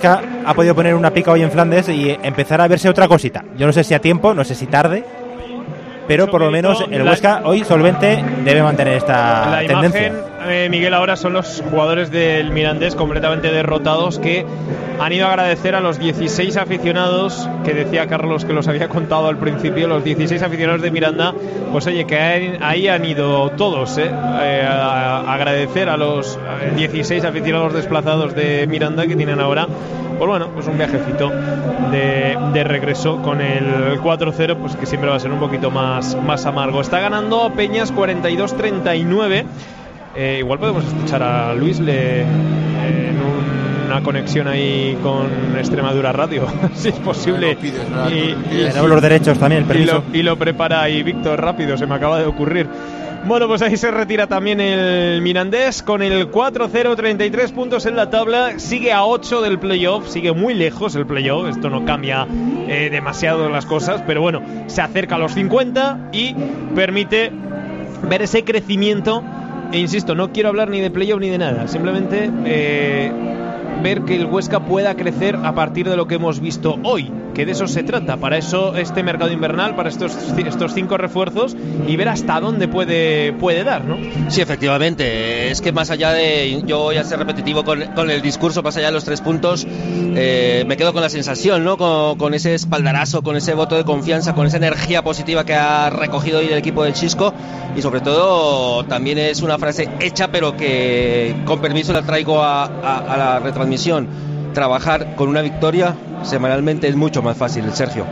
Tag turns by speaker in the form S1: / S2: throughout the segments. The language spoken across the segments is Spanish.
S1: Huesca ha podido poner una pica hoy en Flandes y empezar a verse otra cosita. Yo no sé si a tiempo, no sé si tarde, pero por lo menos el Huesca hoy solvente debe mantener esta tendencia.
S2: Imagen, Miguel, ahora son los jugadores del Mirandés completamente derrotados que han ido a agradecer a los 16 aficionados, que decía Carlos que los había contado al principio, los 16 aficionados de Miranda, pues oye, que ahí han ido todos a agradecer a los 16 aficionados desplazados de Miranda que tienen ahora, pues bueno, pues un viajecito de regreso con el 4-0, pues que siempre va a ser un poquito más amargo. Está ganando Peñas 42-39. Igual podemos escuchar a Luis en una conexión ahí con Extremadura Radio, si es posible.
S1: Tenemos los derechos también, el permiso.
S2: Y lo prepara ahí Víctor rápido, se me acaba de ocurrir. Bueno, pues ahí se retira también el Mirandés con el 4-0, 33 puntos en la tabla, sigue a 8 del playoff, sigue muy lejos el playoff, esto no cambia demasiado las cosas, pero bueno, se acerca a los 50 y permite ver ese crecimiento. E insisto, no quiero hablar ni de playoff ni de nada, simplemente ver que el Huesca pueda crecer a partir de lo que hemos visto hoy, que de eso se trata. Para eso este mercado invernal, para estos 5 refuerzos, y ver hasta dónde puede dar, ¿no?
S3: Sí, efectivamente, es que más allá de, yo voy a ser repetitivo con el discurso, más allá de los 3 puntos, me quedo con la sensación, ¿no? Con ese espaldarazo, con ese voto de confianza, con esa energía positiva que ha recogido hoy el equipo del Chisco, y sobre todo también es una frase hecha, pero que con permiso la traigo a la retransmisión. Trabajar con una victoria semanalmente es mucho más fácil, Sergio.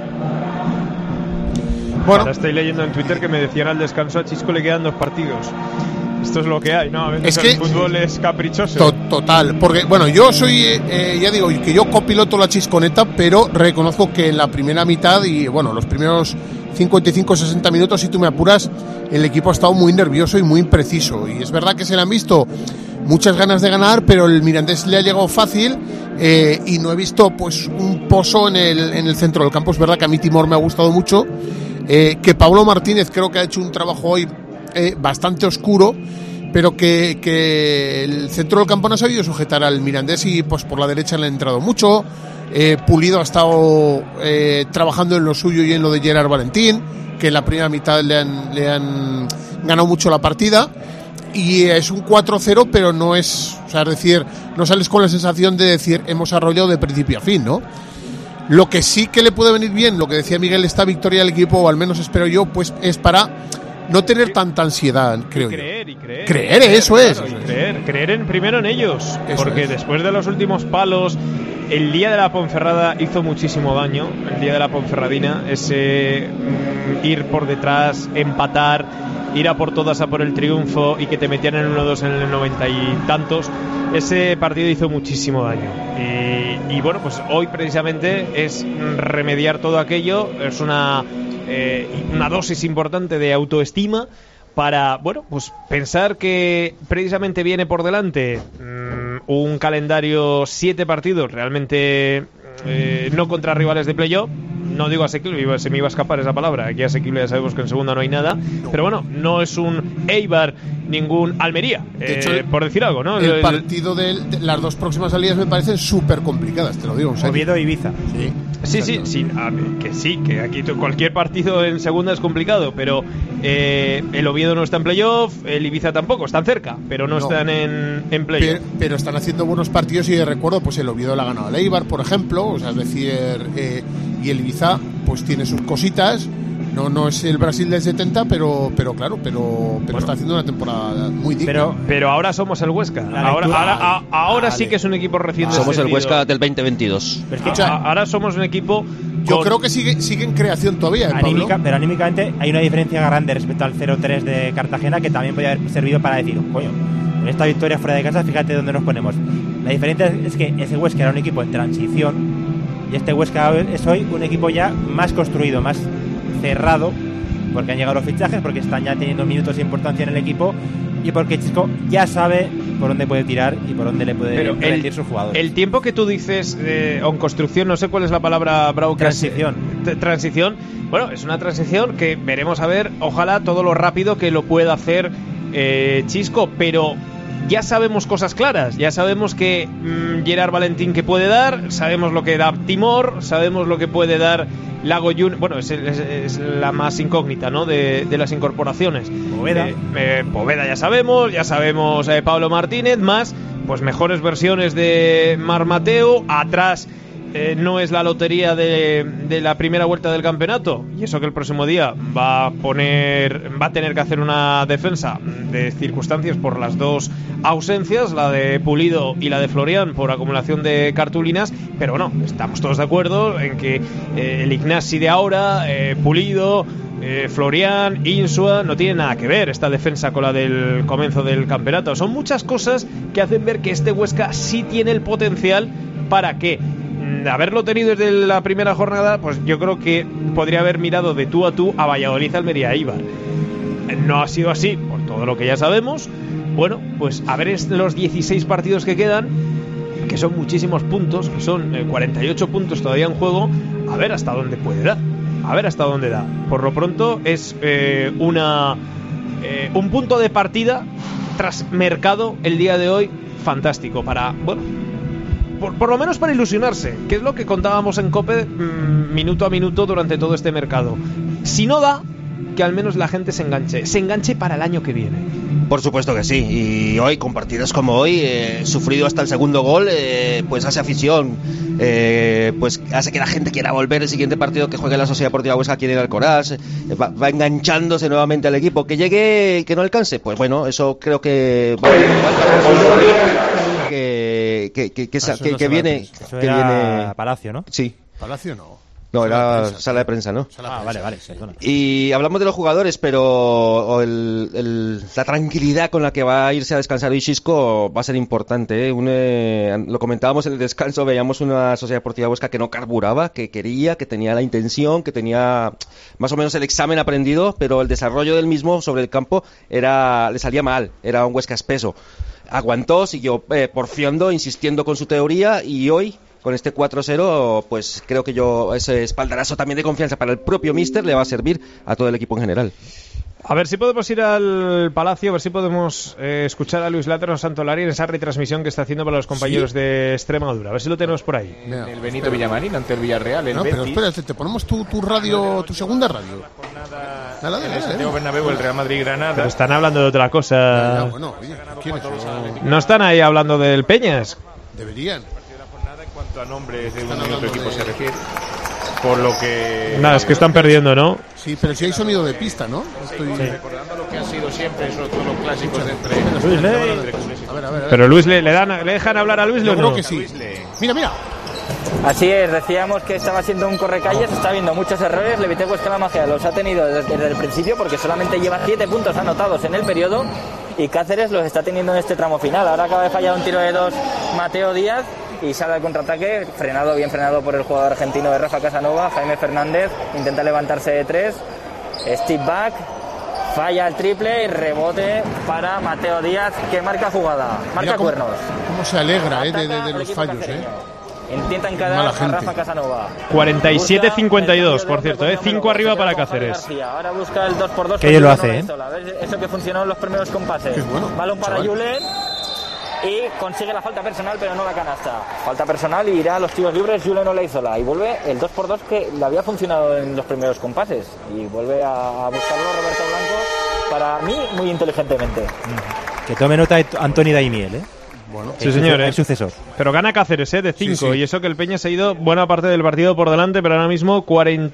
S2: Bueno, ahora estoy leyendo en Twitter que me decían al descanso a Chisco le quedan 2 partidos. Esto es lo que hay, ¿no? A veces el fútbol es caprichoso.
S4: Total, porque bueno, yo soy, ya digo, que yo copiloto la chisconeta, pero reconozco que en la primera mitad y bueno, los primeros 55-60 minutos, si tú me apuras, el equipo ha estado muy nervioso y muy impreciso. Y es verdad que se le han visto muchas ganas de ganar, pero el Mirandés le ha llegado fácil y no he visto pues un pozo en el centro del campo. Es verdad que a mí Timor me ha gustado mucho, que Pablo Martínez creo que ha hecho un trabajo hoy bastante oscuro, pero que el centro del campo no ha sabido sujetar al Mirandés y pues por la derecha le ha entrado mucho. Pulido ha estado trabajando en lo suyo y en lo de Gerard Valentín, que en la primera mitad le han ganado mucho la partida. Y es un 4-0, pero no es, o sea, es decir, no sales con la sensación de decir hemos arrollado de principio a fin, ¿no? Lo que sí que le puede venir bien, lo que decía Miguel, esta victoria del equipo, o al menos espero yo, pues es para no tener tanta ansiedad, creo yo. Creer, eso es.
S2: Creer primero en ellos, porque después de los últimos palos, el día de la Ponferrada hizo muchísimo daño, el día de la Ponferradina, ese ir por detrás, empatar, ir a por todas a por el triunfo y que te metían en 1-2 en el 90 y tantos, ese partido hizo muchísimo daño. Y bueno, pues hoy precisamente es remediar todo aquello, es una dosis importante de autoestima para, bueno, pues pensar que precisamente viene por delante un calendario 7 partidos realmente no contra rivales de playoff. No digo asequible, se me iba a escapar esa palabra. Aquí asequible ya sabemos que en segunda no hay nada. Pero bueno, no es un Eibar, ningún Almería, de hecho, por decir algo, ¿no?
S4: El partido de las 2 próximas salidas me parecen súper complicadas, te lo digo.
S1: Oviedo e Ibiza.
S2: Sí, que aquí cualquier partido en segunda es complicado, pero el Oviedo no está en playoff, el Ibiza tampoco, están cerca, pero no están en playoff.
S4: Pero están haciendo buenos partidos y recuerdo, pues el Oviedo le ha ganado al Eibar, por ejemplo, o sea, es decir, y el Ibiza pues tiene sus cositas. No es el Brasil del 70, pero claro, pero bueno, está haciendo una temporada muy digna.
S2: Pero ahora somos el Huesca. Ahora sí que es un equipo recién
S3: somos el Huesca del 2022.
S2: Ahora somos un equipo.
S4: Yo creo que sigue en creación todavía,
S1: pero anímicamente hay una diferencia grande respecto al 0-3 de Cartagena que también podría haber servido para decir, coño, en esta victoria fuera de casa, fíjate dónde nos ponemos. La diferencia es que ese Huesca era un equipo en transición y este Huesca es hoy un equipo ya más construido, más cerrado, porque han llegado los fichajes, porque están ya teniendo minutos de importancia en el equipo y porque Chisco ya sabe por dónde puede tirar y por dónde le puede rendir sus jugadores.
S2: El tiempo que tú dices en construcción, no sé cuál es la palabra, Brau. Transición. Bueno, es una transición que veremos a ver, ojalá todo lo rápido que lo pueda hacer Chisco, pero ya sabemos cosas claras, ya sabemos que Gerard Valentín que puede dar, sabemos lo que da Timor, sabemos lo que puede dar Lago Junior. Bueno, es la más incógnita, ¿no? De las incorporaciones. Poveda ya sabemos Pablo Martínez, más pues mejores versiones de Marc Mateo. Atrás no es la lotería de la primera vuelta del campeonato, y eso que el próximo día va a tener que hacer una defensa de circunstancias por las dos ausencias, la de Pulido y la de Florian por acumulación de cartulinas, pero no, estamos todos de acuerdo en que el Ignasi de ahora, Pulido, Florian, Insua, no tiene nada que ver esta defensa con la del comienzo del campeonato. Son muchas cosas que hacen ver que este Huesca sí tiene el potencial para que, haberlo tenido desde la primera jornada, pues yo creo que podría haber mirado de tú a tú a Valladolid, Almería e Eibar. No ha sido así, por todo lo que ya sabemos. Bueno, pues a ver los 16 partidos que quedan, que son muchísimos puntos, que son 48 puntos todavía en juego, a ver hasta dónde puede dar, a ver hasta dónde da. Por lo pronto es un punto de partida tras mercado el día de hoy fantástico para, bueno, por lo menos para ilusionarse, que es lo que contábamos en COPE minuto a minuto durante todo este mercado. Si no da, que al menos la gente se enganche para el año que viene.
S3: Por supuesto que sí, y hoy, con partidos como hoy, sufrido hasta el segundo gol, pues hace afición, pues hace que la gente quiera volver el siguiente partido que juegue la Sociedad Deportiva Huesca aquí en el Alcoraz, va enganchándose nuevamente al equipo. Que llegue y que no alcance, pues bueno, eso creo que va a que viene
S1: Palacio, ¿no?
S3: Sí.
S4: Palacio no.
S3: No, era sala de prensa, ¿no?
S1: Vale.
S3: Y hablamos de los jugadores, pero la tranquilidad con la que va a irse a descansar hoy Xisco va a ser importante, ¿eh? Lo comentábamos en el descanso, veíamos una Sociedad Deportiva Huesca que no carburaba, que quería, que tenía la intención, que tenía más o menos el examen aprendido, pero el desarrollo del mismo sobre el campo le salía mal, era un Huesca espeso. Aguantó, siguió porfiando, insistiendo con su teoría, y hoy, con este 4-0, pues creo que ese espaldarazo también de confianza para el propio míster le va a servir a todo el equipo en general.
S2: A ver si podemos ir al Palacio, a ver si podemos escuchar a Luis Látero Santolari en esa retransmisión que está haciendo para los compañeros de Extremadura. A ver si lo tenemos por ahí.
S5: El Benito Villamarín ante el Villarreal.
S4: Pero espérate, te ponemos tu radio, tu segunda radio.
S5: En el Santiago Bernabéu, el Real Madrid-Granada.
S2: Pero están hablando de otra cosa.
S4: Bueno, oye, ¿quieres?
S2: No están ahí hablando del Peñas.
S4: Deberían.
S5: En cuanto a nombres de un y otro equipo se refiere, por lo que...
S2: Nada, es que están perdiendo, ¿no?
S4: Sí, pero si hay sonido de pista, ¿no?
S5: Recordando lo que ha sido siempre, sobre todo los clásicos de entre...
S2: Pero Luis, ¿le dejan hablar a Luis?
S4: Yo
S2: ¿o no?
S4: creo que sí. Mira.
S6: Así es, decíamos que estaba siendo un correcalles, está viendo muchos errores. Levite Huesca la magia los ha tenido desde el principio, porque solamente lleva 7 puntos anotados en el periodo, y Cáceres los está teniendo en este tramo final. Ahora acaba de fallar un tiro de 2 Mateo Díaz y sale al contraataque, bien frenado por el jugador argentino de Rafa Casanova. Jaime Fernández intenta levantarse de 3, step back, falla el triple y rebote para Mateo Díaz, que marca jugada, marca cuernos.
S4: Cómo se alegra de los fallos,
S6: Intenta encarar a Rafa Casanova.
S2: 47-52, por cierto, 5 arriba para Cáceres.
S6: Ahora busca el 2x2.
S1: Que ellos lo hace,
S6: Eso que funcionó en los primeros compases.
S4: Bueno,
S6: balón para Julen y consigue la falta personal, pero no la canasta. Falta personal y irá a los tiros libres Julen Olaizola. Y vuelve el 2x2 que le había funcionado en los primeros compases. Y vuelve a buscarlo Roberto Blanco, para mí, muy inteligentemente.
S1: Que tome nota Antoni Daimiel,
S4: Bueno,
S2: sí, señor,
S1: el sucesor.
S2: Pero gana Cáceres, de 5.
S4: Sí.
S2: Y eso que el Peña se ha ido buena parte del partido por delante, pero ahora mismo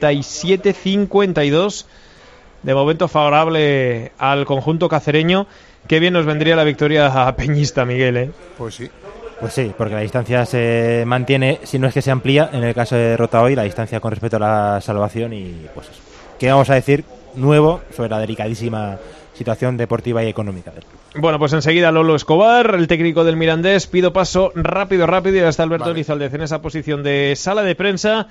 S2: 47-52. De momento favorable al conjunto cacereño. Qué bien nos vendría la victoria a peñista, Miguel,
S4: Pues sí.
S1: Pues sí, porque la distancia se mantiene, si no es que se amplía, en el caso de derrota hoy, la distancia con respecto a la salvación. Y pues eso. ¿Qué vamos a decir nuevo sobre la delicadísima situación deportiva y económica?
S2: Bueno, pues enseguida Lolo Escobar, el técnico del Mirandés. Pido paso rápido, y hasta Alberto Elizalde en esa posición de sala de prensa.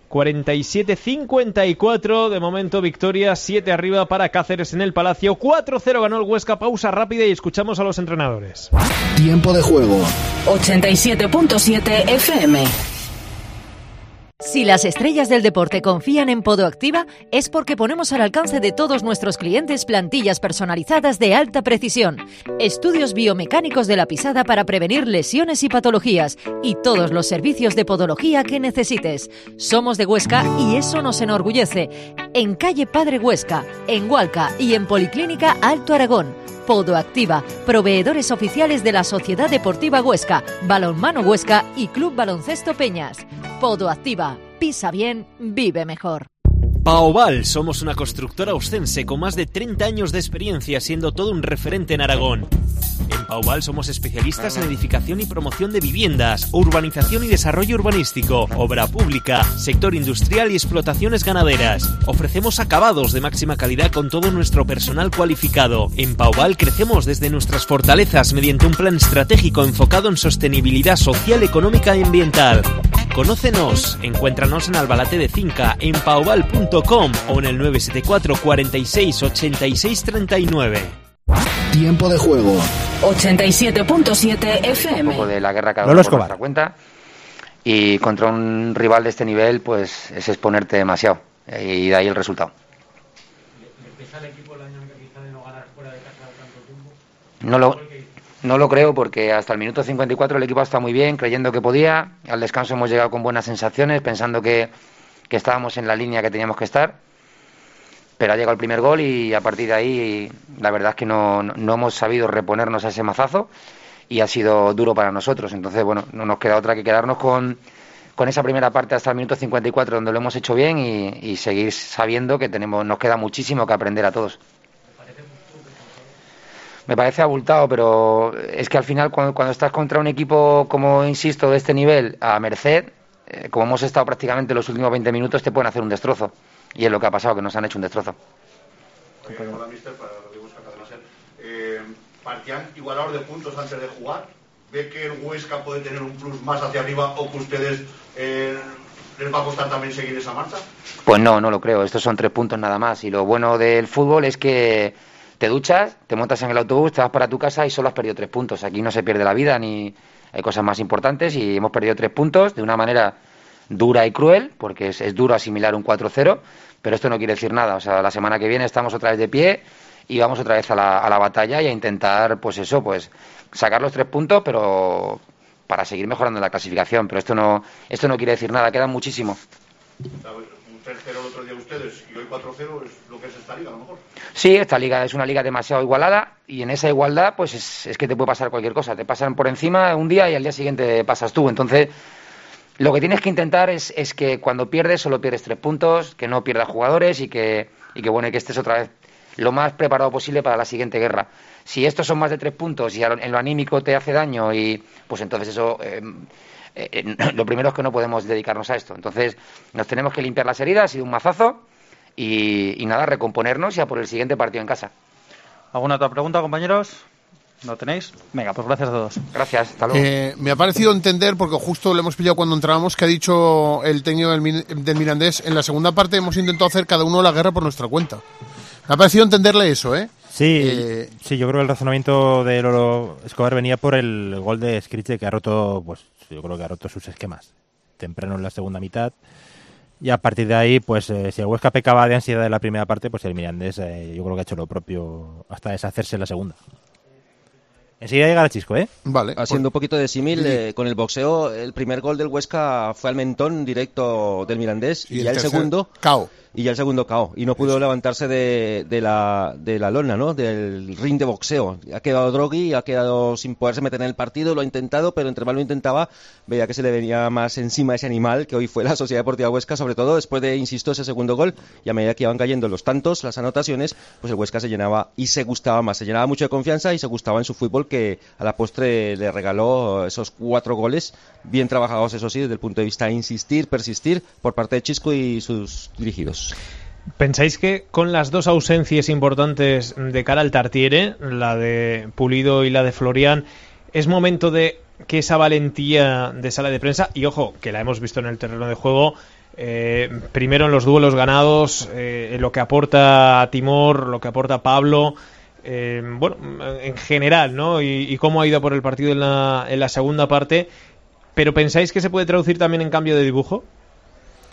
S2: 47-54, de momento victoria, 7 arriba para Cáceres en el Palacio. 4-0 ganó el Huesca. Pausa rápida y escuchamos a los entrenadores.
S7: Tiempo de juego.
S8: 87.7 FM.
S7: Si las estrellas del deporte confían en Podoactiva, es porque ponemos al alcance de todos nuestros clientes plantillas personalizadas de alta precisión, estudios biomecánicos de la pisada para prevenir lesiones y patologías, y todos los servicios de podología que necesites. Somos de Huesca y eso nos enorgullece. En calle Padre Huesca, en Hualca y en Policlínica Alto Aragón. Podoactiva, proveedores oficiales de la Sociedad Deportiva Huesca, Balonmano Huesca y Club Baloncesto Peñas. Podoactiva, pisa bien, vive mejor.
S8: Paoval, somos una constructora ostense con más de 30 años de experiencia, siendo todo un referente en Aragón. En Paoval somos especialistas en edificación y promoción de viviendas, urbanización y desarrollo urbanístico, obra pública, sector industrial y explotaciones ganaderas. Ofrecemos acabados de máxima calidad con todo nuestro personal cualificado. En Paoval crecemos desde nuestras fortalezas mediante un plan estratégico enfocado en sostenibilidad social, económica y ambiental. Conócenos, encuéntranos en Albalate de Cinca, en paoval.com o en el 974 46 86 39.
S9: Tiempo de juego.
S10: 87.7 FM.
S11: Un poco de la guerra cada uno por nuestra cuenta. Y contra un rival de este nivel, pues es exponerte demasiado. Y de ahí el resultado.
S2: ¿Le pesa al equipo el año quizá de no ganar fuera de casa tanto tiempo?
S11: No lo creo, porque hasta el minuto 54 el equipo está muy bien, creyendo que podía. Al descanso hemos llegado con buenas sensaciones, pensando que estábamos en la línea que teníamos que estar. Pero ha llegado el primer gol y a partir de ahí la verdad es que no hemos sabido reponernos a ese mazazo y ha sido duro para nosotros. Entonces, bueno, no nos queda otra que quedarnos con esa primera parte hasta el minuto 54 donde lo hemos hecho bien y seguir sabiendo que nos queda muchísimo que aprender a todos. Me parece abultado, pero es que al final cuando estás contra un equipo, como insisto, de este nivel, a merced, como hemos estado prácticamente los últimos 20 minutos, te pueden hacer un destrozo. Y es lo que ha pasado, que nos han hecho un destrozo.
S12: Hola, mister, para partían igualados de puntos antes de jugar. ¿Ve que el Huesca puede tener un plus más hacia arriba o que ustedes les va a costar también seguir esa marcha?
S11: Pues no lo creo. Estos son 3 puntos nada más. Y lo bueno del fútbol es que te duchas, te montas en el autobús, te vas para tu casa y solo has perdido 3 puntos. Aquí no se pierde la vida ni hay cosas más importantes y hemos perdido 3 puntos de una manera dura y cruel, porque es duro asimilar un 4-0, pero esto no quiere decir nada. O sea, la semana que viene estamos otra vez de pie y vamos otra vez a la batalla y a intentar, pues sacar los 3 puntos, pero para seguir mejorando en la clasificación. Pero esto no quiere decir nada, queda muchísimo.
S12: Un 3-0 el otro día ustedes y hoy 4-0 es lo que es esta liga, a lo mejor.
S11: Sí, esta liga es una liga demasiado igualada y en esa igualdad, pues es que te puede pasar cualquier cosa. Te pasan por encima un día y al día siguiente pasas tú. Entonces, lo que tienes que intentar es que cuando pierdes solo pierdes 3 puntos, que no pierdas jugadores y que estés otra vez lo más preparado posible para la siguiente guerra. Si estos son más de 3 puntos y en lo anímico te hace daño, y pues entonces eso lo primero es que no podemos dedicarnos a esto. Entonces nos tenemos que limpiar las heridas, ha sido un mazazo y nada, recomponernos y a por el siguiente partido en casa.
S13: ¿Alguna otra pregunta, compañeros? ¿No tenéis? Venga, pues gracias a todos.
S11: Gracias, hasta luego.
S4: Me ha parecido entender, porque justo le hemos pillado cuando entrábamos, que ha dicho el técnico del Mirandés, en la segunda parte hemos intentado hacer cada uno la guerra por nuestra cuenta. Me ha parecido entenderle eso, ¿eh?
S1: Sí, yo creo que el razonamiento de Lolo Escobar venía por el gol de Scriche, que ha roto, pues yo creo que ha roto sus esquemas temprano en la segunda mitad. Y a partir de ahí, pues si el Huesca pecaba de ansiedad en la primera parte, pues el Mirandés yo creo que ha hecho lo propio hasta deshacerse en la segunda. Enseguida llega el Chisco, ¿eh?
S4: Vale.
S3: Haciendo un poquito de símil con el boxeo, el primer gol del Huesca fue al mentón directo del Mirandés y ya el segundo
S4: KO.
S3: Y ya el segundo KO. Y no pudo levantarse de la lona, ¿no? Del ring de boxeo. Ha quedado groggy, ha quedado sin poderse meter en el partido, lo ha intentado, pero entre más lo intentaba, veía que se le venía más encima ese animal que hoy fue la Sociedad Deportiva Huesca, sobre todo después de, insisto, ese segundo gol. Y a medida que iban cayendo los tantos, las anotaciones, pues el Huesca se llenaba y se gustaba más. Se llenaba mucho de confianza y se gustaba en su fútbol, que a la postre le regaló esos 4 goles bien trabajados, eso sí, desde el punto de vista de insistir, persistir por parte de Chisco y sus dirigidos.
S2: ¿Pensáis que con las 2 ausencias importantes de cara al Tartiere, la de Pulido y la de Florian, es momento de que esa valentía de sala de prensa, y ojo, que la hemos visto en el terreno de juego, primero en los duelos ganados, en lo que aporta Timor, lo que aporta Pablo, en general, ¿no? Y cómo ha ido por el partido en la segunda parte, pero ¿pensáis que se puede traducir también en cambio de dibujo?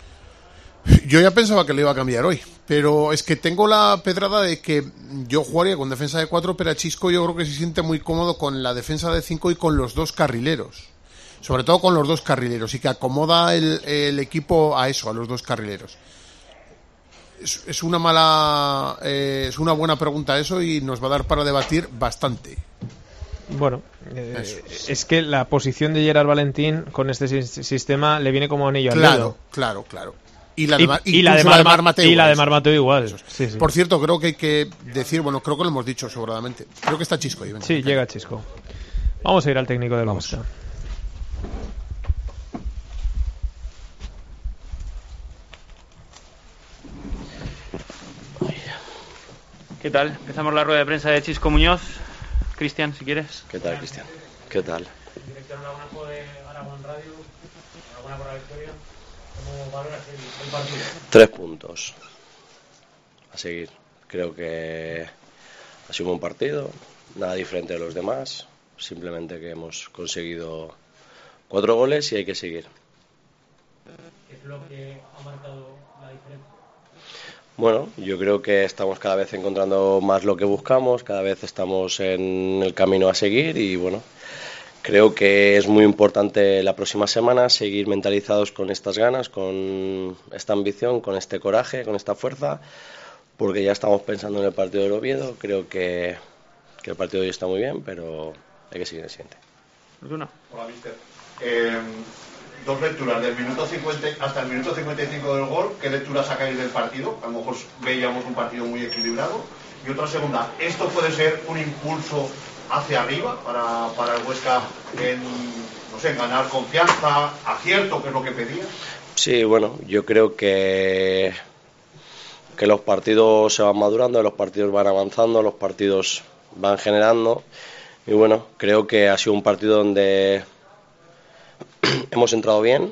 S4: Yo ya pensaba que le iba a cambiar hoy, pero es que tengo la pedrada de que yo jugaría con defensa de 4, pero Chisco yo creo que se siente muy cómodo con la defensa de 5 y con los dos carrileros. Sobre todo con los dos carrileros, y que acomoda el equipo a eso, a los dos carrileros. Es una buena pregunta eso, y nos va a dar para debatir bastante.
S2: Bueno, es que la posición de Gerard Valentín con este sistema le viene como anillo al dedo.
S4: Claro. Y la de Marc Mateu.
S2: Y la de Marc Mateu igual. Sí.
S4: Por cierto, creo que hay que decir, bueno, creo que lo hemos dicho sobradamente. Creo que está Chisco ahí.
S2: Sí, llega Chisco. Vamos a ir al técnico del Huesca.
S10: ¿Qué tal? Empezamos la rueda de prensa de Chisco Muñoz. Cristian, si quieres.
S14: ¿Qué tal, Cristian? ¿Qué tal?
S15: Director Lagunaco de Aragón Radio. Enhorabuena por la victoria. ¿Cómo valoras el partido?
S14: 3 puntos. A seguir. Creo que ha sido un buen partido. Nada diferente de los demás. Simplemente que hemos conseguido 4 goles y hay que seguir.
S15: ¿Qué es lo que ha marcado la diferencia?
S14: Bueno, yo creo que estamos cada vez encontrando más lo que buscamos, cada vez estamos en el camino a seguir y bueno, creo que es muy importante la próxima semana seguir mentalizados con estas ganas, con esta ambición, con este coraje, con esta fuerza, porque ya estamos pensando en el partido del Oviedo. Creo que el partido de hoy está muy bien, pero hay que seguir el siguiente.
S12: Hola, mister. Dos lecturas, del minuto 50 hasta el minuto 55 del gol. ¿Qué lectura sacáis del partido? A lo mejor veíamos un partido muy equilibrado. Y otra segunda, ¿esto puede ser un impulso hacia arriba para el Huesca en ganar confianza, acierto, que es lo que pedía?
S14: Sí, bueno, yo creo que los partidos se van madurando, los partidos van avanzando, los partidos van generando. Y bueno, creo que ha sido un partido donde hemos entrado bien.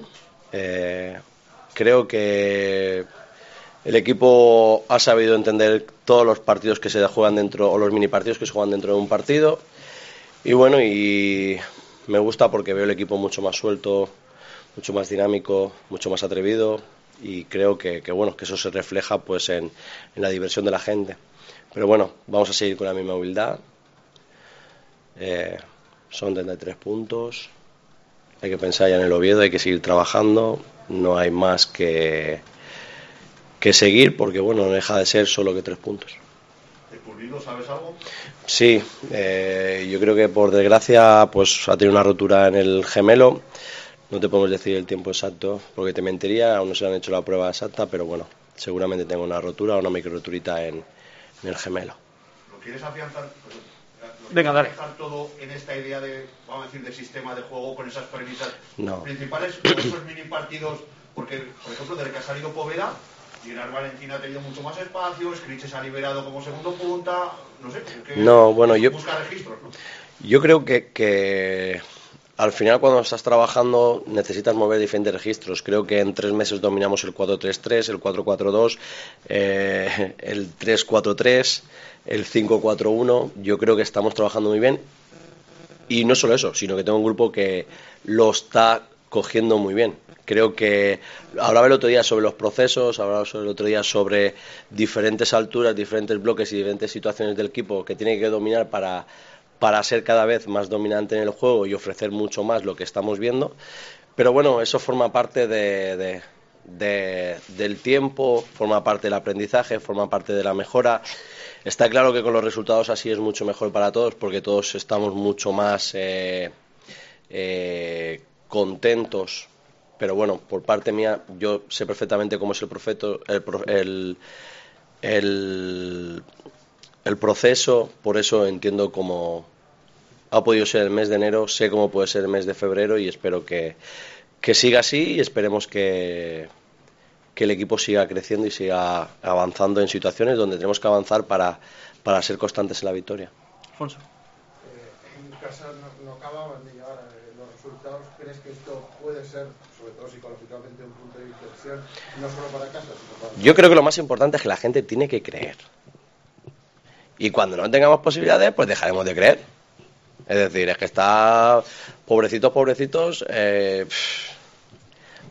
S14: Creo que el equipo ha sabido entender todos los partidos que se juegan dentro, o los mini partidos que se juegan dentro de un partido. Y bueno, y me gusta porque veo el equipo mucho más suelto, mucho más dinámico, mucho más atrevido. Y creo que eso se refleja pues en la diversión de la gente. Pero bueno, vamos a seguir con la misma humildad. Son 33 puntos. Hay que pensar ya en el Oviedo, hay que seguir trabajando, no hay más que seguir, porque bueno, no deja de ser solo que 3 puntos.
S12: ¿De Pulido sabes algo?
S14: Sí, yo creo que por desgracia pues ha tenido una rotura en el gemelo. No te podemos decir el tiempo exacto porque te mentiría, aún no se le han hecho la prueba exacta, pero bueno, seguramente tengo una rotura o una micro roturita en el gemelo.
S12: ¿Lo quieres afianzar?
S10: Venga, dale.
S12: ¿Dejar todo en esta idea de, vamos a decir, de sistema de juego con esas premisas principales, con esos mini partidos? Porque, por ejemplo, desde que ha salido Poveda, Gerard Valentín ha tenido mucho más espacio, Skriche se ha liberado como segundo punta, no sé. Busca registros, ¿no?
S14: Yo creo que al final cuando estás trabajando necesitas mover diferentes registros. Creo que en 3 meses dominamos el 4-3-3, el 4-4-2, el 3-4-3, el 5-4-1. Yo creo que estamos trabajando muy bien. Y no solo eso, sino que tengo un grupo que lo está cogiendo muy bien. Creo que hablaba el otro día sobre los procesos, hablaba el otro día sobre diferentes alturas, diferentes bloques y diferentes situaciones del equipo que tiene que dominar para ser cada vez más dominante en el juego y ofrecer mucho más lo que estamos viendo. Pero bueno, eso forma parte del tiempo, forma parte del aprendizaje, forma parte de la mejora. Está claro que con los resultados así es mucho mejor para todos porque todos estamos mucho más contentos. Pero bueno, por parte mía, yo sé perfectamente cómo es el proceso, por eso entiendo cómo ha podido ser el mes de enero, sé cómo puede ser el mes de febrero y espero que siga así y esperemos que el equipo siga creciendo y siga avanzando en situaciones donde tenemos que avanzar para ser constantes en la victoria.
S10: Alfonso.
S4: En casa no acababan de llegar los resultados. ¿Crees que esto puede ser, sobre todo psicológicamente, un punto de inflexión, no solo para casa, sino para...
S14: Yo creo que lo más importante es que la gente tiene que creer. Y cuando no tengamos posibilidades, pues dejaremos de creer. Es decir, es que está pobrecitos,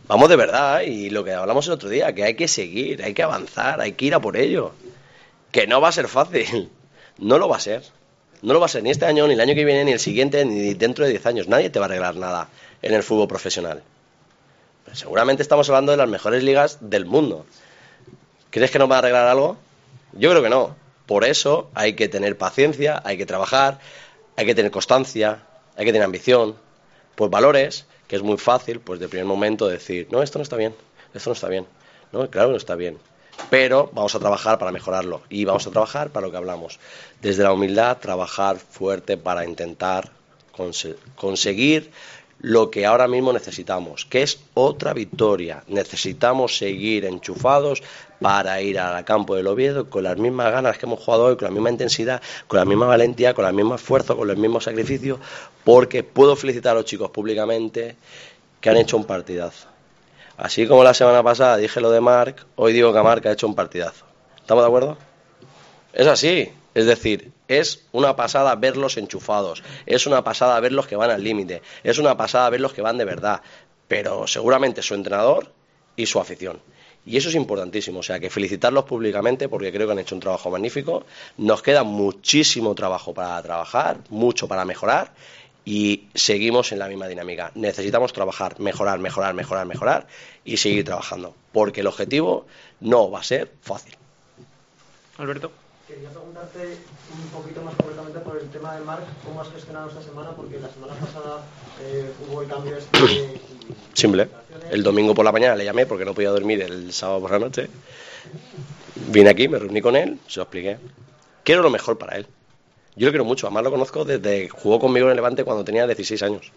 S14: Vamos de verdad, y lo que hablamos el otro día, que hay que seguir, hay que avanzar, hay que ir a por ello. Que no va a ser fácil, no lo va a ser. No lo va a ser ni este año, ni el año que viene, ni el siguiente, ni dentro de 10 años. Nadie te va a arreglar nada en el fútbol profesional. Pero seguramente estamos hablando de las mejores ligas del mundo. ¿Crees que nos va a arreglar algo? Yo creo que no. Por eso hay que tener paciencia, hay que trabajar, hay que tener constancia, hay que tener ambición, pues valores, que es muy fácil, pues de primer momento decir, no, esto no está bien, esto no está bien. No, claro que no está bien. Pero vamos a trabajar para mejorarlo y vamos a trabajar para lo que hablamos. Desde la humildad, trabajar fuerte para intentar conseguir lo que ahora mismo necesitamos, que es otra victoria. Necesitamos seguir enchufados para ir al campo del Oviedo con las mismas ganas que hemos jugado hoy, con la misma intensidad, con la misma valentía, con el mismo esfuerzo, con los mismos sacrificios, porque puedo felicitar a los chicos públicamente que han hecho un partidazo. Así como la semana pasada dije lo de Marc, hoy digo que Marc ha hecho un partidazo. ¿Estamos de acuerdo? Es así. Es decir, es una pasada verlos enchufados, es una pasada verlos que van al límite, es una pasada verlos que van de verdad, pero seguramente su entrenador y su afición. Y eso es importantísimo, o sea, que felicitarlos públicamente porque creo que han hecho un trabajo magnífico. Nos queda muchísimo trabajo para trabajar, mucho para mejorar. Y seguimos en la misma dinámica. Necesitamos trabajar, mejorar y seguir trabajando. Porque el objetivo no va a ser fácil.
S10: Alberto.
S16: Quería preguntarte un poquito más concretamente por el tema de Marc. ¿Cómo has gestionado esta semana? Porque la semana pasada hubo el cambio
S14: Simple. El domingo por la mañana le llamé porque no podía dormir el sábado por la noche. Vine aquí, me reuní con él, se lo expliqué. Quiero lo mejor para él. Yo lo quiero mucho, además lo conozco desde que jugó conmigo en el Levante cuando tenía 16 años.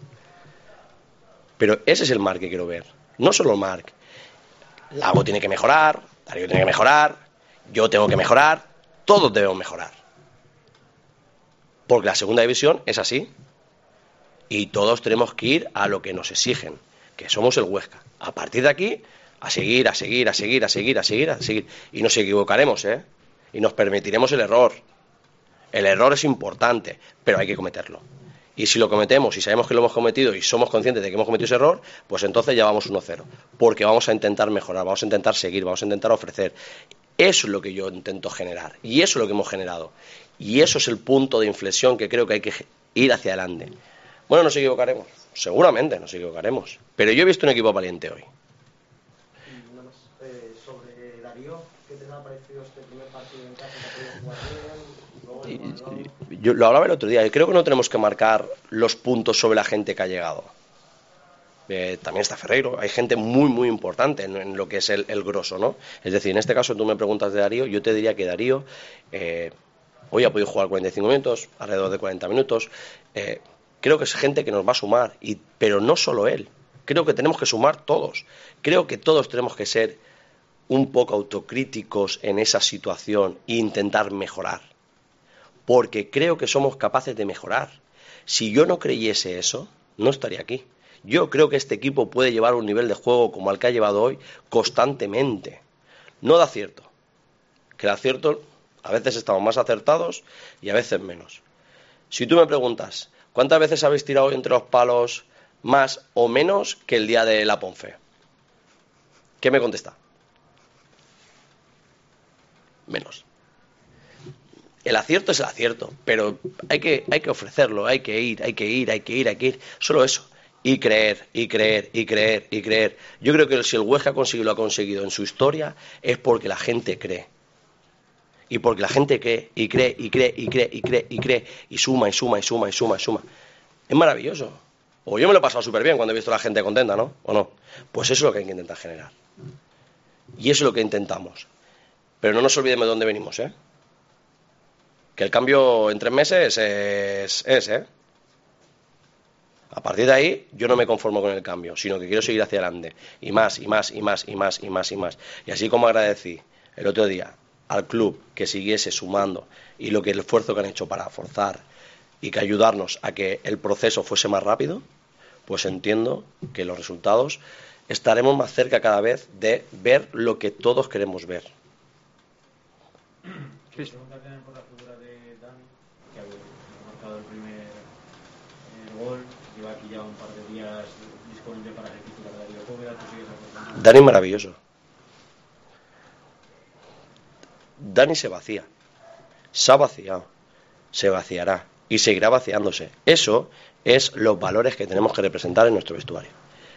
S14: Pero ese es el Marc que quiero ver. No solo Marc. Lago tiene que mejorar, Darío tiene que mejorar, yo tengo que mejorar, todos debemos mejorar. Porque la segunda división es así. Y todos tenemos que ir a lo que nos exigen, que somos el Huesca. A partir de aquí, a seguir. Y nos equivocaremos, ¿eh? Y nos permitiremos el error. El error es importante, pero hay que cometerlo. Y si lo cometemos y sabemos que lo hemos cometido y somos conscientes de que hemos cometido ese error, pues entonces ya vamos 1-0. Porque vamos a intentar mejorar, vamos a intentar seguir, vamos a intentar ofrecer. Eso es lo que yo intento generar. Y eso es lo que hemos generado. Y eso es el punto de inflexión que creo que hay que ir hacia adelante. Bueno, nos equivocaremos. Seguramente nos equivocaremos. Pero yo he visto un equipo valiente hoy.
S16: Y nada más, sobre Darío, ¿qué te ha parecido este primer partido en casa? ¿Te ha podido jugar bien?
S14: Yo lo hablaba el otro día, y creo que no tenemos que marcar los puntos sobre la gente que ha llegado. También está Ferreiro, hay gente muy importante en lo que es el grosso, ¿no? Es decir, en este caso tú me preguntas de Darío, yo te diría que Darío hoy ha podido jugar 45 minutos, alrededor de 40 minutos. Creo que es gente que nos va a sumar, pero no solo él, creo que tenemos que sumar todos. Creo que todos tenemos que ser un poco autocríticos en esa situación e intentar mejorar. Porque creo que somos capaces de mejorar. Si yo no creyese eso, no estaría aquí. Yo creo que este equipo puede llevar un nivel de juego como el que ha llevado hoy constantemente. No de acierto. Que el acierto, a veces estamos más acertados y a veces menos. Si tú me preguntas, ¿cuántas veces habéis tirado entre los palos más o menos que el día de la Ponfe? ¿Qué me contesta? Menos. El acierto es el acierto, pero hay que ofrecerlo, hay que ir. Solo eso. Y creer. Yo creo que si el Huesca lo ha conseguido en su historia es porque la gente cree. Y porque la gente cree, y cree, y suma. Es maravilloso. O yo me lo he pasado súper bien cuando he visto a la gente contenta, ¿no? ¿O no? Pues eso es lo que hay que intentar generar. Y eso es lo que intentamos. Pero no nos olvidemos de dónde venimos, ¿eh? Que el cambio en 3 meses es. A partir de ahí, yo no me conformo con el cambio, sino que quiero seguir hacia adelante. Y más. Y así como agradecí el otro día al club que siguiese sumando y el esfuerzo que han hecho para forzar y que ayudarnos a que el proceso fuese más rápido, pues entiendo que los resultados estaremos más cerca cada vez de ver lo que todos queremos ver.
S15: Lleva aquí ya un par de días Chisco para ser titular de Liga? ¿Cómo tú sigues apostando?
S14: Dani es maravilloso. Dani se vacía. Se ha vaciado. Se vaciará. Y seguirá vaciándose. Eso es los valores que tenemos que representar en nuestro vestuario.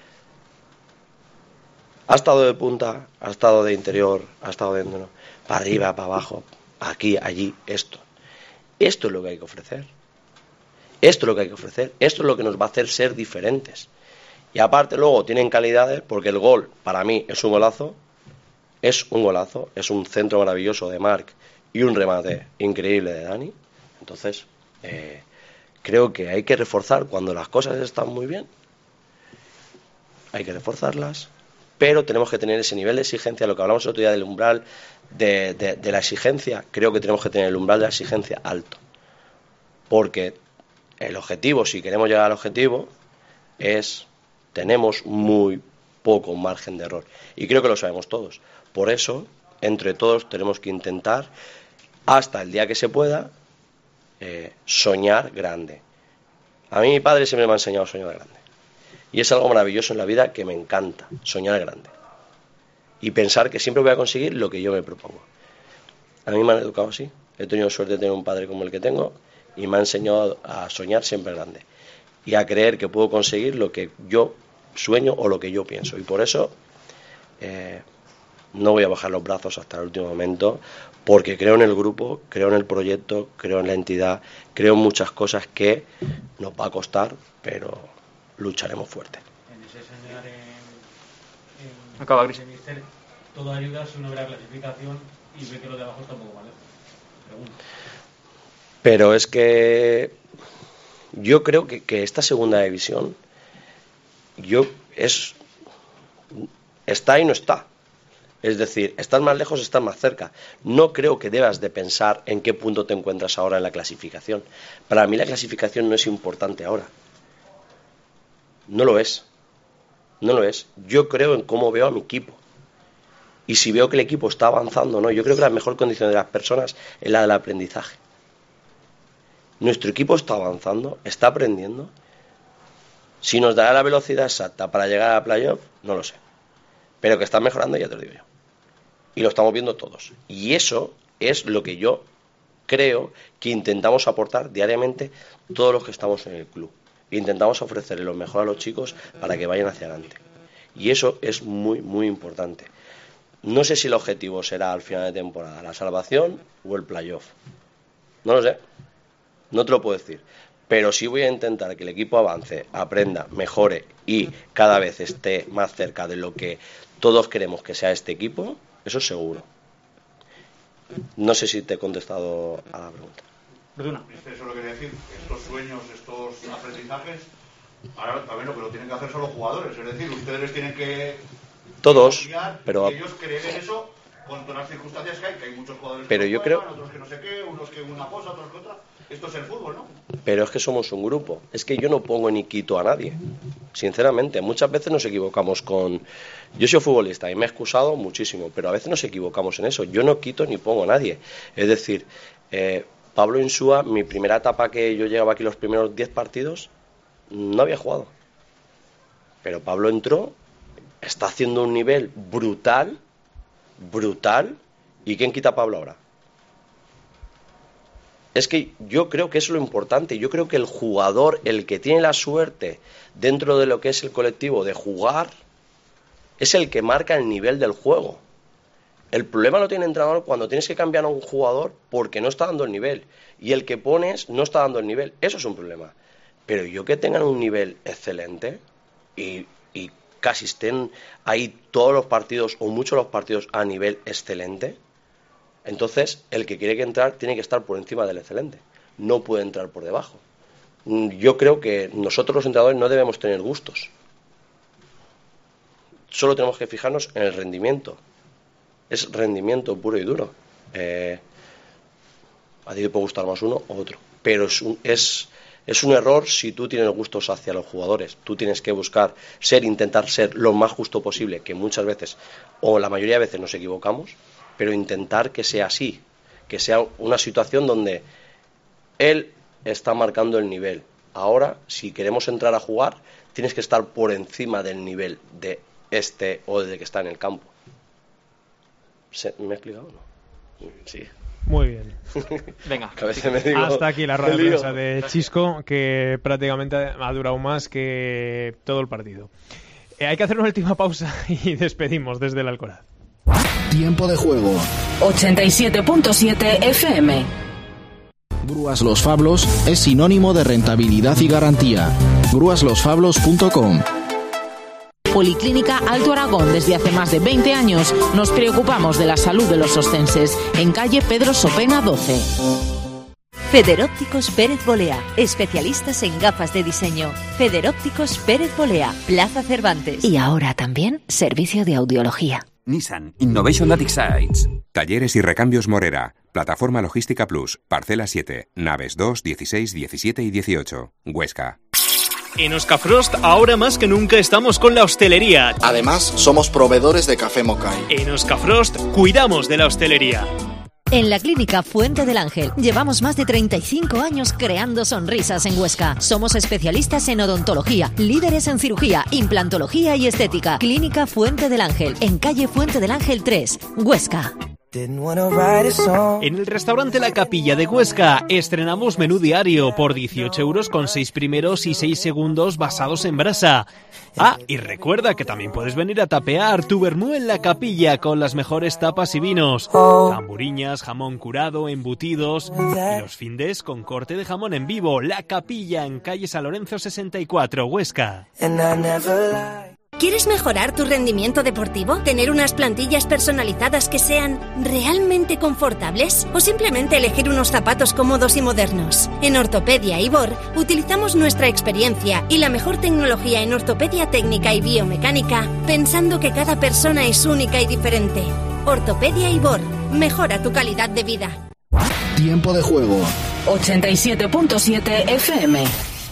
S14: Ha estado de punta, ha estado de interior, ha estado dentro, para arriba, para abajo, aquí, allí, esto. Esto es lo que hay que ofrecer. Esto es lo que hay que ofrecer. Esto es lo que nos va a hacer ser diferentes. Y aparte luego tienen calidades, porque el gol para mí es un golazo. Es un golazo, es un centro maravilloso de Marc y un remate increíble de Dani. Entonces, creo que hay que reforzar cuando las cosas están muy bien. Hay que reforzarlas, pero tenemos que tener ese nivel de exigencia, lo que hablamos el otro día del umbral de la exigencia. Creo que tenemos que tener el umbral de la exigencia alto, porque el objetivo, si queremos llegar al objetivo, tenemos muy poco margen de error, y creo que lo sabemos todos. Por eso, entre todos tenemos que intentar, hasta el día que se pueda, soñar grande. A mí mi padre siempre me ha enseñado a soñar grande, y es algo maravilloso en la vida que me encanta, soñar grande y pensar que siempre voy a conseguir lo que yo me propongo. A mí me han educado así. He tenido suerte de tener un padre como el que tengo, y me ha enseñado a soñar siempre grande y a creer que puedo conseguir lo que yo sueño o lo que yo pienso. Y por eso no voy a bajar los brazos hasta el último momento, porque creo en el grupo, creo en el proyecto, creo en la entidad, creo en muchas cosas que nos va a costar, pero lucharemos fuerte.
S15: En ese soñar
S10: Acaba, Cris.
S15: todo ayuda si uno ve la clasificación y ve que lo de abajo está un poco mal lejos. Pregunta.
S14: Pero es que yo creo que esta segunda división está y no está. Es decir, estás más lejos, estás más cerca. No creo que debas de pensar en qué punto te encuentras ahora en la clasificación. Para mí la clasificación no es importante ahora. No lo es. No lo es. Yo creo en cómo veo a mi equipo. Y si veo que el equipo está avanzando, no. Yo creo que la mejor condición de las personas es la del aprendizaje. Nuestro equipo está avanzando, está aprendiendo. Si nos dará la velocidad exacta para llegar a la playoff, no lo sé. Pero que está mejorando, ya te lo digo yo. Y lo estamos viendo todos. Y eso es lo que yo creo que intentamos aportar diariamente todos los que estamos en el club. Intentamos ofrecerle lo mejor a los chicos para que vayan hacia adelante. Y eso es muy, muy importante. No sé si el objetivo será al final de temporada la salvación o el playoff. No lo sé. No te lo puedo decir. Pero sí voy a intentar que el equipo avance, aprenda, mejore y cada vez esté más cerca de lo que todos queremos que sea este equipo. Eso es seguro. No sé si te he contestado a la pregunta.
S12: Perdona. Eso lo quería decir. Estos sueños, estos aprendizajes, ahora también lo que lo tienen que hacer son los jugadores. Es decir, ustedes les tienen que...
S14: Todos, pero...
S12: ellos creen en eso con todas las circunstancias que hay muchos jugadores
S14: pero
S12: que
S14: yo
S12: juegan,
S14: creo...
S12: otros que no sé qué, unos que una cosa, otros que otra. Esto es el fútbol, ¿no?
S14: Pero es que somos un grupo. Es que yo no pongo ni quito a nadie. Sinceramente, muchas veces nos equivocamos con... Yo soy futbolista y me he excusado muchísimo, pero a veces nos equivocamos en eso. Yo no quito ni pongo a nadie. Es decir, Pablo Insúa, mi primera etapa que yo llegaba aquí los primeros 10 partidos, no había jugado. Pero Pablo entró, está haciendo un nivel brutal, brutal. ¿Y quién quita a Pablo ahora? Es que yo creo que eso es lo importante. Yo creo que el jugador, el que tiene la suerte dentro de lo que es el colectivo de jugar, es el que marca el nivel del juego. El problema lo tiene el entrenador cuando tienes que cambiar a un jugador porque no está dando el nivel. Y el que pones no está dando el nivel. Eso es un problema. Pero yo que tengan un nivel excelente y casi estén ahí todos los partidos o muchos los partidos a nivel excelente, entonces el que quiere que entrar tiene que estar por encima del excelente, no puede entrar por debajo. Yo creo que nosotros los entrenadores no debemos tener gustos, solo tenemos que fijarnos en el rendimiento. Es rendimiento puro y duro. A ti te puede gustar más uno o otro, pero es un error si tú tienes gustos hacia los jugadores. Tú tienes que buscar intentar ser lo más justo posible, que muchas veces o la mayoría de veces nos equivocamos, pero intentar que sea así, que sea una situación donde él está marcando el nivel. Ahora, si queremos entrar a jugar, tienes que estar por encima del nivel de este o de que está en el campo. ¿Me he explicado o no? Sí.
S2: Muy bien.
S3: Venga.
S2: Hasta aquí la rueda de prensa de Chisco, que prácticamente ha durado más que todo el partido. Hay que hacer una última pausa y despedimos desde el Alcoraz.
S9: Tiempo de juego.
S7: 87.7 FM.
S9: Grúas Los Fablos es sinónimo de rentabilidad y garantía. grúaslosfablos.com.
S7: Policlínica Alto Aragón. Desde hace más de 20 años nos preocupamos de la salud de los ostenses. En calle Pedro Sopena 12.
S17: Federópticos Pérez Bolea, especialistas en gafas de diseño. Federópticos Pérez Bolea, Plaza Cervantes.
S7: Y ahora también servicio de audiología.
S18: Nissan Innovation That Excites. Talleres y recambios Morera. Plataforma Logística Plus. Parcela 7. Naves 2, 16, 17 y 18. Huesca.
S8: En Oscafrost, ahora más que nunca estamos con la hostelería.
S9: Además, somos proveedores de café Mokai.
S8: En Oscafrost, cuidamos de la hostelería.
S7: En la Clínica Fuente del Ángel llevamos más de 35 años creando sonrisas en Huesca. Somos especialistas en odontología, líderes en cirugía, implantología y estética. Clínica Fuente del Ángel, en calle Fuente del Ángel 3, Huesca.
S8: En el restaurante La Capilla de Huesca estrenamos menú diario por 18 euros con 6 primeros y 6 segundos basados en brasa. Ah, y recuerda que también puedes venir a tapear tu vermú en La Capilla con las mejores tapas y vinos. Tamburiñas, jamón curado, embutidos y los findes con corte de jamón en vivo. La Capilla en calle San Lorenzo 64, Huesca.
S19: ¿Quieres mejorar tu rendimiento deportivo? ¿Tener unas plantillas personalizadas que sean realmente confortables? ¿O simplemente elegir unos zapatos cómodos y modernos? En Ortopedia Ibor utilizamos nuestra experiencia y la mejor tecnología en ortopedia técnica y biomecánica, pensando que cada persona es única y diferente. Ortopedia Ibor, mejora tu calidad de vida.
S9: Tiempo de juego.
S7: 87.7 FM.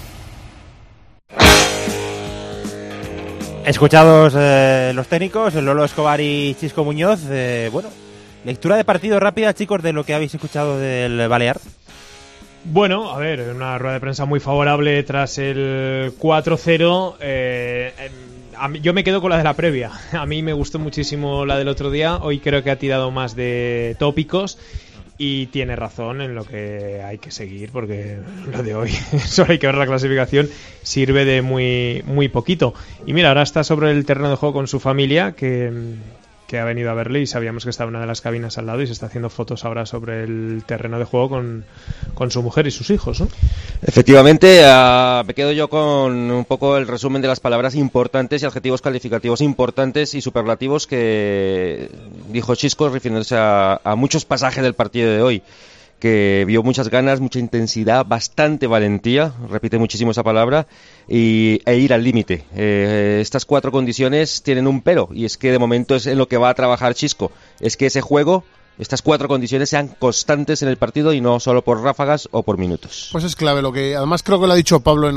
S1: Escuchados los técnicos, Lolo Escobar y Chisco Muñoz, bueno, lectura de partido rápida, chicos, de lo que habéis escuchado del Balear.
S2: Bueno, a ver, una rueda de prensa muy favorable tras el 4-0. Yo me quedo con la de la previa. A mí me gustó muchísimo la del otro día. Hoy creo que ha tirado más de tópicos. Y tiene razón en lo que hay que seguir, porque lo de hoy, solo hay que ver la clasificación, sirve de muy poquito. Y mira, ahora está sobre el terreno de juego con su familia, que ha venido a verle, y sabíamos que estaba en una de las cabinas al lado y se está haciendo fotos ahora sobre el terreno de juego con su mujer y sus hijos, ¿no?
S3: Efectivamente, me quedo yo con un poco el resumen de las palabras importantes y adjetivos calificativos importantes y superlativos que dijo Chisco refiriéndose a muchos pasajes del partido de hoy, que vio muchas ganas, mucha intensidad, bastante valentía, repite muchísimo esa palabra, e ir al límite. Estas 4 condiciones tienen un pero, y es que de momento es en lo que va a trabajar Chisco, es que ese juego, estas 4 condiciones sean constantes en el partido y no solo por ráfagas o por minutos.
S4: Pues es clave, lo que además creo que lo ha dicho Pablo en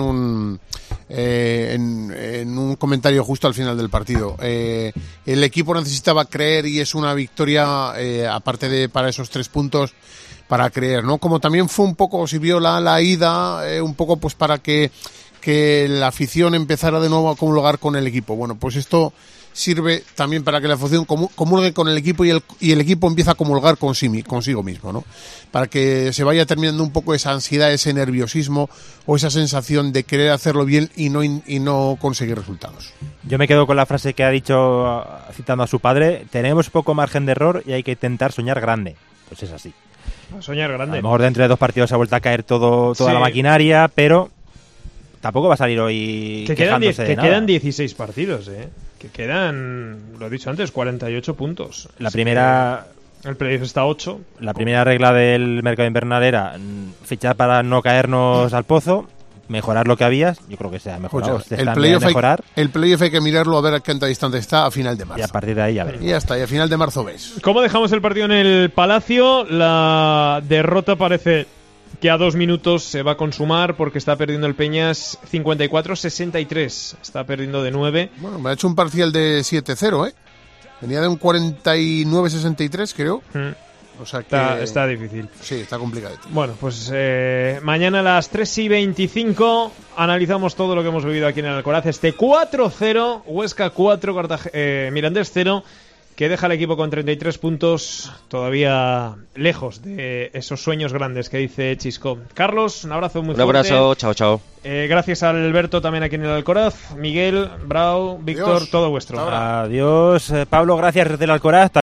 S4: un comentario justo al final del partido. El equipo necesitaba creer, y es una victoria, aparte de para esos 3 puntos, para creer, ¿no? Como también fue un poco, sirvió la ida, un poco pues para que la afición empezara de nuevo a comulgar con el equipo. Bueno, pues esto sirve también para que la afición comulgue con el equipo y el equipo empieza a comulgar consigo mismo, ¿no? Para que se vaya terminando un poco esa ansiedad, ese nerviosismo o esa sensación de querer hacerlo bien y no conseguir resultados.
S1: Yo me quedo con la frase que ha dicho, citando a su padre: tenemos poco margen de error y hay que intentar soñar grande. Pues es así.
S2: Soñar grande.
S1: A lo mejor dentro de 2 partidos se ha vuelto a caer toda la maquinaria, pero tampoco va a salir hoy quejándose de nada.
S2: Quedan 16 partidos, que quedan, lo he dicho antes, 48 puntos.
S1: La primera...
S2: El playoff está a 8.
S1: La primera regla del mercado invernal era fichar para no caernos al pozo, mejorar lo que habías. Yo creo que se ha mejorado.
S4: El playoff hay que mirarlo a ver a qué tanta distancia está a final de marzo.
S1: Y a partir de ahí ya veremos.
S4: Y ya está, y a final de marzo ves.
S2: ¿Cómo dejamos el partido en el Palacio? La derrota parece que a 2 minutos se va a consumar, porque está perdiendo el Peñas 54-63. Está perdiendo de 9.
S4: Bueno, me ha hecho un parcial de 7-0, Venía de un 49-63, creo. O sea que
S2: está difícil.
S4: Sí, está complicado.
S2: Bueno, pues mañana a las 3:25 analizamos todo lo que hemos vivido aquí en el Alcoraz. Este 4-0, Huesca 4, Mirandés 0, que deja al equipo con 33 puntos, todavía lejos de esos sueños grandes que dice Chisco. Carlos, un abrazo muy fuerte.
S3: Un abrazo, chao.
S2: Gracias a Alberto también aquí en el Alcoraz. Miguel, Brau, Víctor,
S4: Adiós.
S2: todo vuestro.
S1: Adiós, Pablo, gracias desde el Alcoraz.